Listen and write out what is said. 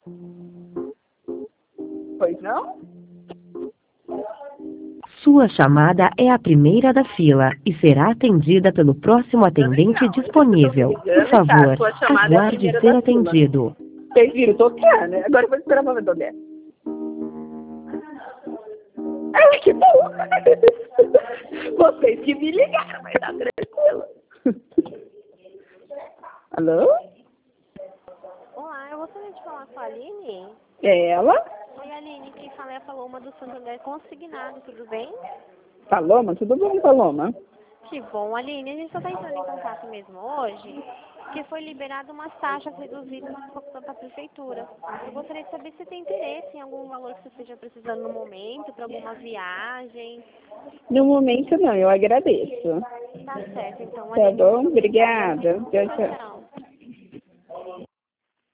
Pois não? Sua chamada é a primeira da fila e será atendida pelo próximo atendente disponível. Por favor, aguarde ser atendido. Vocês viram tocar, né? Agora eu vou esperar pra ver onde é. Ai, que bom! Vocês que me ligaram, mas tá tranquilo. Alô? Olá, eu gostaria de falar com a Aline. É ela? Oi, Aline, quem fala é a Paloma do Santander Consignado, tudo bem? Paloma, tudo bom, Paloma? Que bom, Aline, a gente só está entrando em contato mesmo hoje, porque foi liberado umas taxas reduzidas da prefeitura. Eu gostaria de saber se tem interesse em algum valor que você esteja precisando no momento, para alguma viagem. No momento não, eu agradeço. Tá certo, então, Tá Aline. bom? Obrigada. Tchau, Tchau, tchau. tchau.